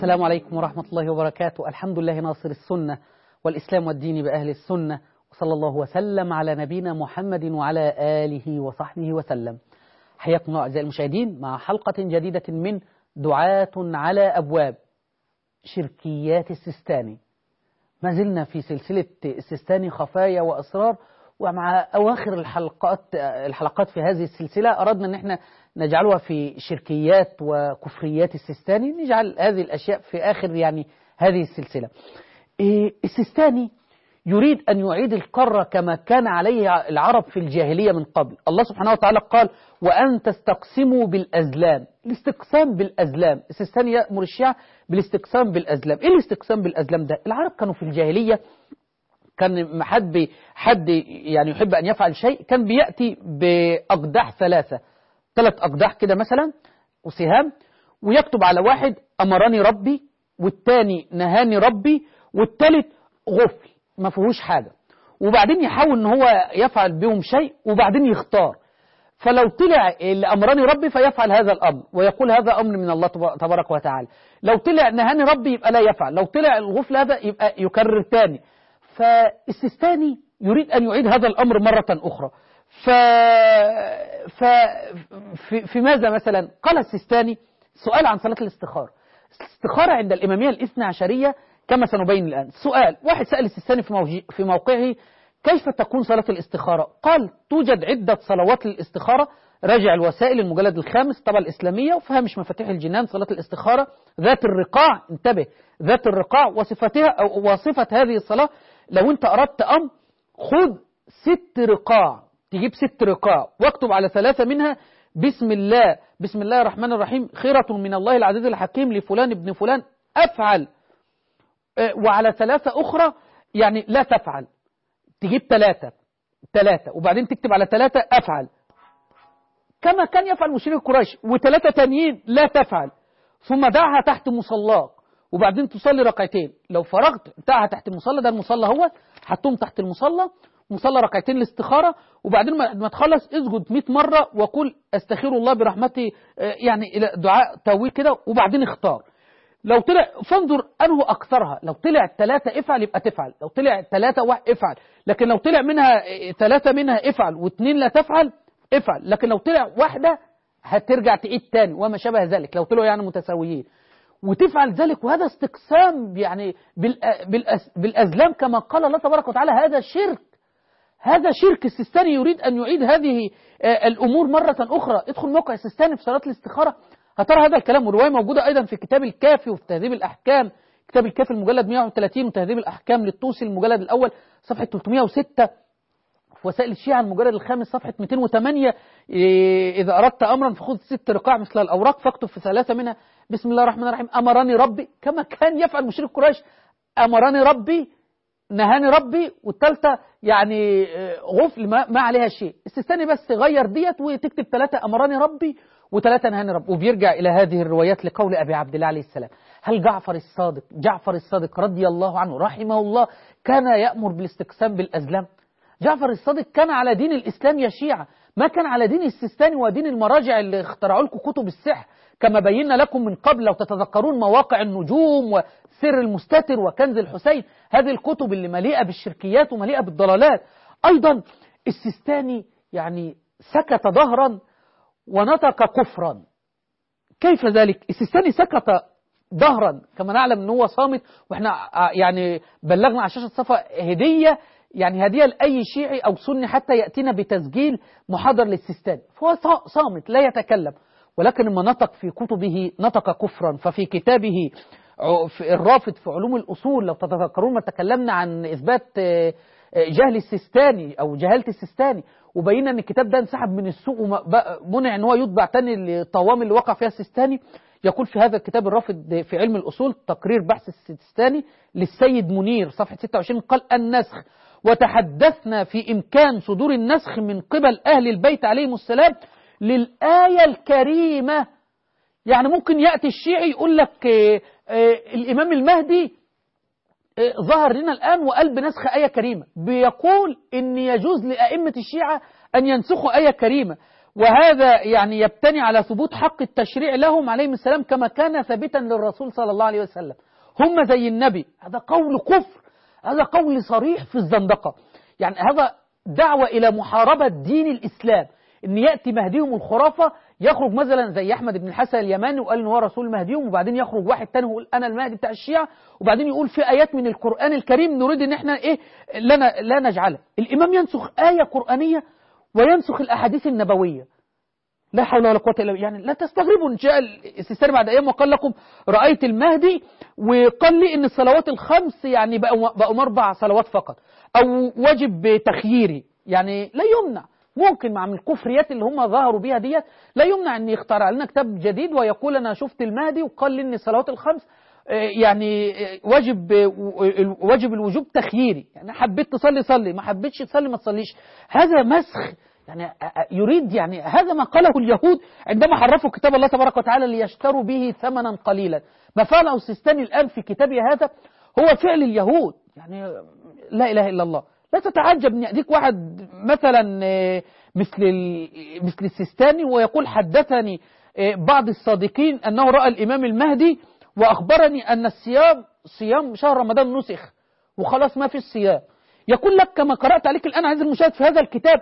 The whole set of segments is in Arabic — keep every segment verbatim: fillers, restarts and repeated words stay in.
السلام عليكم ورحمة الله وبركاته. الحمد لله ناصر السنة والإسلام والدين بأهل السنة، وصلى الله وسلم على نبينا محمد وعلى آله وصحبه وسلم. حياكم الله أعزائي المشاهدين مع حلقة جديدة من دعاة على أبواب شركيات السيستاني. ما زلنا في سلسلة السيستاني خفايا وأسرار، ومع أواخر الحلقات الحلقات في هذه السلسلة أردنا أن احنا نجعلها في شركيات وكفريات السيستاني، نجعل هذه الأشياء في آخر يعني هذه السلسلة. السيستاني يريد أن يعيد القارة كما كان عليه العرب في الجاهلية من قبل. الله سبحانه وتعالى قال: وأن تستقسموا بالأزلام. الاستقسام بالأزلام، السيستاني يأمر الشيعة بالاستقسام بالأزلام. إيه الاستقسام بالأزلام ده؟ العرب كانوا في الجاهلية كان حد حد يعني يحب أن يفعل شيء كان بيأتي بأقداح ثلاثة ثلاث أقداح كده مثلا وسهام، ويكتب على واحد أمرني ربي، والتاني نهاني ربي، والتالت غفل ما فيهوش حاجة، وبعدين يحاول ان هو يفعل بهم شيء وبعدين يختار. فلو طلع اللي أمرني ربي فيفعل هذا الأمر ويقول هذا أمر من الله تبارك وتعالى، لو طلع نهاني ربي يبقى لا يفعل، لو طلع الغفل هذا يبقى يكرر تاني. فالسيستاني يريد أن يعيد هذا الأمر مرة أخرى. ف... ف... في... في ماذا مثلا؟ قال السيستاني سؤال عن صلاة الاستخارة. الاستخارة عند الإمامية الاثنى عشرية كما سنبين الآن. سؤال، واحد سأل السيستاني في, موجي... في موقعه: كيف تكون صلاة الاستخارة؟ قال: توجد عدة صلوات للاستخارة، راجع الوسائل المجلد الخامس طبعا الإسلامية، وفهمش مفاتيح الجنان. صلاة الاستخارة ذات الرقاع، انتبه، ذات الرقاع وصفتها أو وصفة هذه الصلاة. لو انت أردت أمر، خذ ست رقاع، تجيب ست رقاع واكتب على ثلاثة منها بسم الله بسم الله الرحمن الرحيم، خيرة من الله العزيز الحكيم لفلان ابن فلان أفعل، وعلى ثلاثة أخرى يعني لا تفعل، تجيب ثلاثة ثلاثة وبعدين تكتب على ثلاثة أفعل كما كان يفعل مشرك قريش، وثلاثة تانيين لا تفعل، ثم دعها تحت مصلاك وبعدين تصلي ركعتين. لو فرغت دعها تحت المصلى، ده المصلى هو، حطهم تحت المصلى، مصلى ركعتين الاستخارة، وبعدين ما تخلص اسجد مئة مرة وقل استخير الله برحمته، يعني إلى دعاء تويل كده، وبعدين اختار. لو طلع فانظر أنه أكثرها، لو طلع ثلاثة افعل يبقى تفعل، لو طلع ثلاثة واحد افعل، لكن لو طلع منها ثلاثة منها افعل واثنين لا تفعل افعل، لكن لو طلع واحدة هترجع تعيد تاني وما شابه ذلك، لو طلعوا يعني متساويين وتفعل ذلك. وهذا استقسام يعني بالأزلام كما قال الله تبارك وتعالى. هذا شرك، هذا شرك. السيستاني يريد أن يعيد هذه الأمور مرة أخرى. ادخل موقع السيستاني في صلاة الاستخارة هترى هذا الكلام، والرواية موجودة أيضا في كتاب الكافي وفي تهذيب الأحكام، كتاب الكافي المجلد مئة وثلاثين، وتهذيب الأحكام للطوسي المجلد الأول صفحة ثلاثمئة وستة، في وسائل الشيعة المجلد الخامس صفحة مئتين وثمانية. إذا أردت أمرا فخذ ست رقاع مثل الأوراق فاكتب في ثلاثة منها بسم الله الرحمن الرحيم، أمرني ربي، كما كان يفعل مشرك قريش، أمرني ربي، نهاني ربي، والثالثة يعني غفل ما, ما عليها شيء. السيستاني بس غير ديت وتكتب ثلاثة أمرني ربي وثلاثة نهاني ربي، وبيرجع إلى هذه الروايات لقول أبي عبد الله عليه السلام. هل جعفر الصادق جعفر الصادق رضي الله عنه رحمه الله كان يأمر بالاستقسام بالأزلام؟ جعفر الصادق كان على دين الإسلام يا شيعة، ما كان على دين السيستاني ودين المراجع اللي اخترعوا لكم كتب السحر، كما بينا لكم من قبل لو تتذكرون مواقع النجوم وسر المستتر وكنز الحسين، هذه الكتب اللي مليئة بالشركيات ومليئة بالضلالات. أيضا السيستاني يعني سكت ظهرا ونطق كفرا. كيف ذلك؟ السيستاني سكت ظهرا، كما نعلم أنه هو صامت، وإحنا يعني بلغنا على شاشة صفا هدية، يعني هدية لأي شيعي أو سني حتى يأتينا بتسجيل محاضر للسيستاني، فهو صامت لا يتكلم، ولكن لما نطق في كتبه نطق كفرا. ففي كتابه في الرافد في علوم الأصول، لو تتذكرون ما تكلمنا عن إثبات جهل السيستاني أو جهالة السيستاني، وبينا أن الكتاب ده انسحب من السوق ومنع أن هو يطبع تاني للطوام اللي وقع فيها السيستاني. يقول في هذا الكتاب الرافد في علم الأصول تقرير بحث السيستاني للسيد منير صفحة ستة وعشرين، قال: النسخ، وتحدثنا في إمكان صدور النسخ من قبل أهل البيت عليهم السلام للآية الكريمة. يعني ممكن يأتي الشيعي يقول لك آه آه الإمام المهدي آه ظهر لنا الآن وقال بنسخ آية كريمة، بيقول إن يجوز لأئمة الشيعة أن ينسخوا آية كريمة، وهذا يعني يبتني على ثبوت حق التشريع لهم عليهم السلام كما كان ثابتا للرسول صلى الله عليه وسلم. هم زي النبي. هذا قول كفر، هذا قول صريح في الزندقة. يعني هذا دعوة إلى محاربة دين الإسلام، إن يأتي مهديهم الخرافة، يخرج مثلا زي أحمد بن الحسن اليماني وقال إن هو رسول مهديهم، وبعدين يخرج واحد تاني ويقول أنا المهدي بتاع الشيعة، وبعدين يقول في آيات من القرآن الكريم نريد إن إحنا إيه لا لا نجعلها. الإمام ينسخ آية قرآنية وينسخ الأحاديث النبوية. لا حول ولا قوة إلا بالله. يعني لا تستغربوا إن جاء السيستاني بعد أيام وقال لكم رأيت المهدي، وقال لي إن الصلوات الخمس يعني بقوا بقوا أربع صلوات فقط، أو واجب تخييري. يعني لا يمنع، ممكن مع الكفريات اللي هم ظهروا بيها ديت لا يمنع أن يخترع لنا كتاب جديد ويقول أنا شفت المهدي وقال لي إن الصلوات الخمس يعني واجب واجب الوجوب تخييري، يعني حبيت تصلي صلي، ما حبيتش تصلي ما تصليش. هذا مسخ، يعني يريد يعني هذا ما قاله اليهود عندما حرفوا كتاب الله تبارك وتعالى ليشتروا به ثمنا قليلا. ما فعله السيستاني الآن في كتابه هذا هو فعل اليهود. يعني لا إله إلا الله. لا تتعجب ان يأتيك واحد مثلا مثل مثل السيستاني ويقول حدثني بعض الصادقين أنه رأى الإمام المهدي وأخبرني أن الصيام صيام شهر رمضان نسخ وخلاص ما في الصيام. يقول لك كما قرأت عليك الآن عايز المشاهد في هذا الكتاب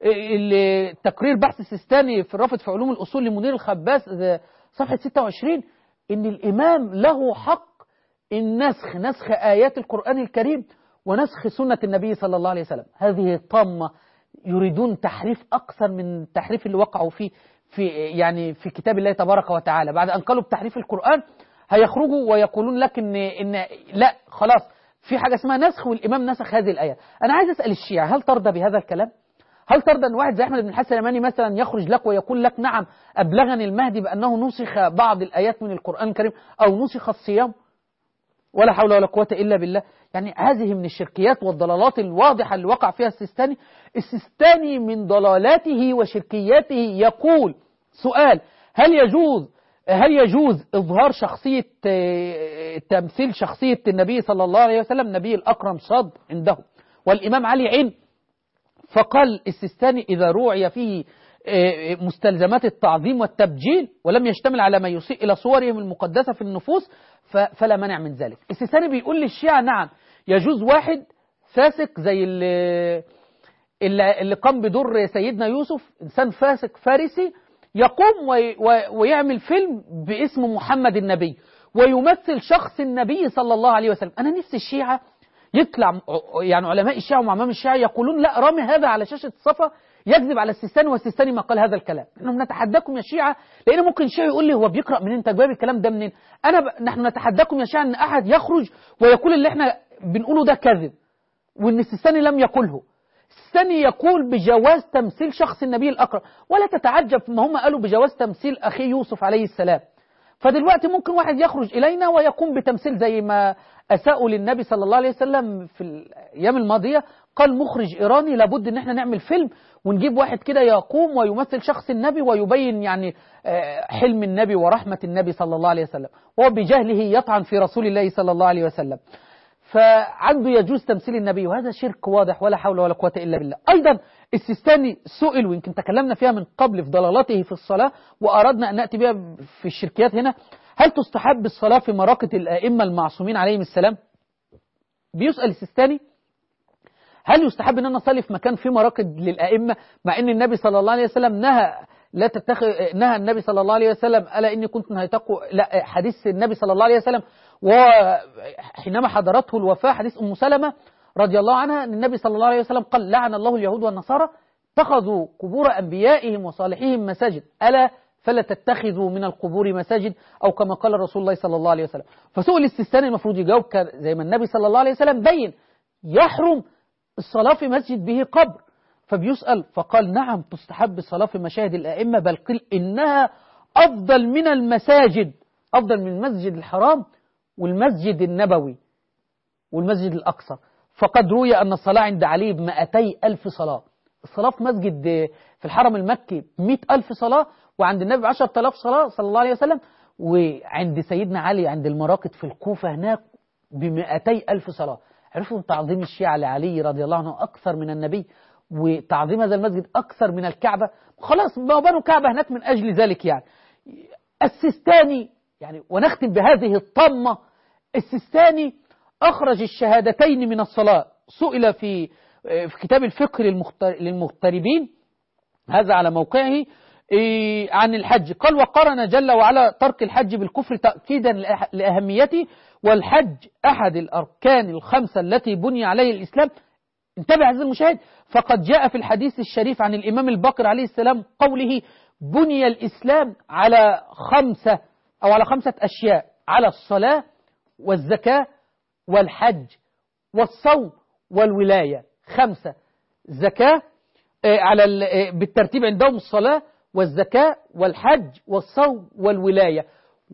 تقرير بحث السيستاني في الرافد في علوم الأصول لمنير الخباس صفحة ستة وعشرين إن الإمام له حق النسخ، نسخ آيات القرآن الكريم ونسخ سنة النبي صلى الله عليه وسلم. هذه طامة، يريدون تحريف أكثر من التحريف اللي وقعوا فيه في يعني في كتاب الله تبارك وتعالى. بعد أن قالوا بتحريف القرآن هيخرجوا ويقولون لك إن إن لا خلاص في حاجة اسمها نسخ والإمام نسخ هذه الآية. أنا عايز أسأل الشيعة هل ترضى بهذا الكلام؟ هل ترضى أن واحد زي أحمد بن الحسن اليماني مثلا يخرج لك ويقول لك نعم أبلغني المهدي بأنه نسخ بعض الآيات من القرآن الكريم أو نسخ الصيام؟ ولا حول ولا قوة إلا بالله. يعني هذه من الشركيات والضلالات الواضحة اللي وقع فيها السيستاني. السيستاني من ضلالاته وشركياته يقول سؤال: هل يجوز هل يجوز إظهار شخصية تمثيل شخصية النبي صلى الله عليه وسلم النبي الأكرم صاد عنده والإمام علي عين؟ فقال السيستاني إذا روعي فيه مستلزمات التعظيم والتبجيل ولم يشتمل على ما يسيء إلى صورهم المقدسة في النفوس فلا مانع من ذلك. السيستاني بيقول للشيعة نعم يجوز واحد فاسق زي اللي, اللي قام بدور سيدنا يوسف، إنسان فاسق فارسي، يقوم ويعمل فيلم باسم محمد النبي ويمثل شخص النبي صلى الله عليه وسلم. أنا نفسي الشيعة يطلع يعني علماء الشيعة ومعمام الشيعة يقولون لا رامي هذا على شاشة الصفا يكذب على السيستاني والسيستاني ما قال هذا الكلام. نحن نتحداكم يا شيعة، لأن ممكن الشيعي يقول لي هو بيقرأ منين، انت جايب الكلام ده منين؟ أنا ب... نحن نتحداكم يا شيعة أن أحد يخرج ويقول اللي احنا بنقوله ده كذب وأن السيستاني لم يقوله. السيستاني يقول بجواز تمثيل شخص النبي الأكرم، ولا تتعجب ما هم قالوا بجواز تمثيل أخي يوسف عليه السلام. فدلوقتي ممكن واحد يخرج إلينا ويقوم بتمثيل زي ما أساءوا للنبي صلى الله عليه وسلم في الأيام الماضية. قال مخرج إيراني لابد إن احنا نعمل فيلم ونجيب واحد كده يقوم ويمثل شخص النبي ويبين يعني حلم النبي ورحمة النبي صلى الله عليه وسلم، وهو بجهله يطعن في رسول الله صلى الله عليه وسلم. فعنده يجوز تمثيل النبي، وهذا شرك واضح ولا حول ولا قوة إلا بالله. أيضا السيستاني سئل، ويمكن تكلمنا فيها من قبل في ضلالاته في الصلاة وأردنا أن نأتي بها في الشركيات هنا: هل تستحب الصلاة في مراقد الأئمة المعصومين عليهم السلام؟ بيسأل السيستاني هل يستحب أن أنا أصلي في مكان فيه مراقد للأئمة، مع أن النبي صلى الله عليه وسلم نهى لا تتخذ نهى النبي صلى الله عليه وسلم ألا إني كنت نهيتكم، لا حديث النبي صلى الله عليه وسلم وحينما حضرته الوفاة حديث أم سلمة رضي الله عنها أن النبي صلى الله عليه وسلم قال لعن الله اليهود والنصارى اتخذوا قبور أنبيائهم وصالحيهم مساجد ألا فلا تتخذوا من القبور مساجد، أو كما قال رسول الله صلى الله عليه وسلم. فسئل السيستاني المفروض يجاوب زي ما النبي صلى الله عليه وسلم بين يحرم الصلاة في مسجد به قبر، فبيسأل فقال نعم تستحب الصلاة في مشاهد الأئمة، بل قل إنها أفضل من المساجد، أفضل من المسجد الحرام والمسجد النبوي والمسجد الأقصى. فقد روي أن الصلاة عند علي بمئتي ألف صلاة. الصلاة في مسجد في الحرم المكي مئة ألف صلاة، وعند النبي عشرة آلاف صلاة صلى الله عليه وسلم، وعند سيدنا علي عند المراقد في الكوفة هناك بمئتي ألف صلاة. عرفوا تعظيم الشيعة لعلي رضي الله عنه أكثر من النبي، وتعظيم هذا المسجد أكثر من الكعبة، خلاص ما بنوا كعبة هناك من أجل ذلك. يعني السيستاني، يعني ونختم بهذه الطمة، السيستاني أخرج الشهادتين من الصلاة. سئل في في كتاب الفقه للمغتربين، هذا على موقعه، عن الحج، قال: وقارن جل وعلا ترك الحج بالكفر تأكيدا لأهميته، والحج أحد الأركان الخمسة التي بني عليه الإسلام. انتبه عزيزي المشاهد، فقد جاء في الحديث الشريف عن الإمام الباقر عليه السلام قوله: بني الإسلام على خمسة أو على خمسة أشياء، على الصلاة والزكاة والحج والصوم والولاية. خمسة: زكاة على بالترتيب عندهم الصلاة والزكاة والحج والصوم والولاية.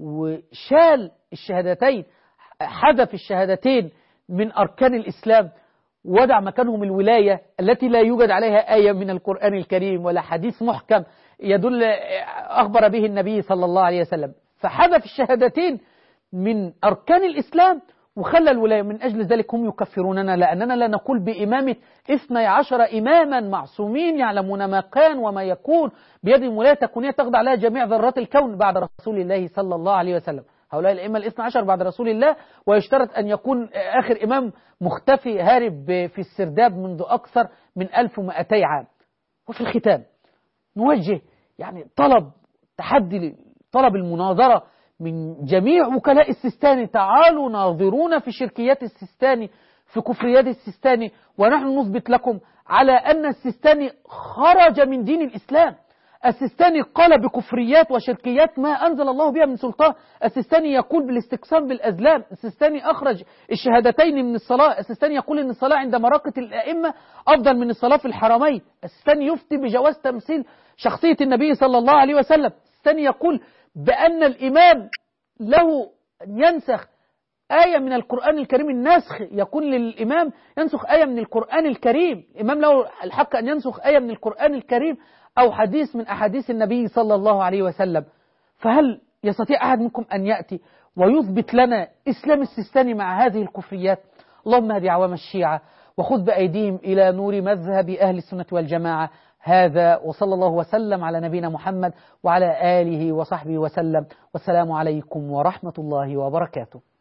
وشال الشهادتين، حذف الشهادتين من أركان الإسلام، ودع مكانهم الولاية التي لا يوجد عليها آية من القرآن الكريم ولا حديث محكم يدل أخبر به النبي صلى الله عليه وسلم. فحذف الشهادتين من أركان الإسلام وخلى الولاية. من أجل ذلك هم يكفروننا، لأننا لا نقول بإمامة اثني عشر إماما معصومين يعلمون ما كان وما يكون، بيدهم ولاية تكونية تخضع لها جميع ذرات الكون بعد رسول الله صلى الله عليه وسلم. هؤلاء الأئمة الاثنى عشر بعد رسول الله، ويشترط أن يكون آخر إمام مختفي هارب في السرداب منذ أكثر من ألف ومئتي عام. وفي الختام نوجه يعني طلب تحدي، طلب المناظرة من جميع وكلاء السيستاني. تعالوا ناظرونا في شركيات السيستاني، في كفريات السيستاني، ونحن نثبت لكم على أن السيستاني خرج من دين الإسلام. السيستاني قال بكفريات وشركيات ما أنزل الله بها من سلطان. السيستاني يقول بالاستقسام بالأزلام. السيستاني أخرج الشهادتين من الصلاة. السيستاني يقول أن الصلاة عند مراقة الأئمة أفضل من الصلاة في الحرمين. السيستاني يفتي بجواز تمثيل شخصية النبي صلى الله عليه وسلم. السيستاني يقول بأن الإمام له أن ينسخ آية من القرآن الكريم. النسخ يكون للإمام ينسخ آية من القرآن الكريم. الإمام له الحق أن ينسخ آية من القرآن الكريم أو حديث من أحاديث النبي صلى الله عليه وسلم. فهل يستطيع أحد منكم أن يأتي ويثبت لنا إسلام السيستاني مع هذه الكفريات؟ اللهم هدي عوام الشيعة وخذ بأيديهم إلى نور مذهب أهل السنة والجماعة. هذا وصلى الله وسلم على نبينا محمد وعلى آله وصحبه وسلم، والسلام عليكم ورحمة الله وبركاته.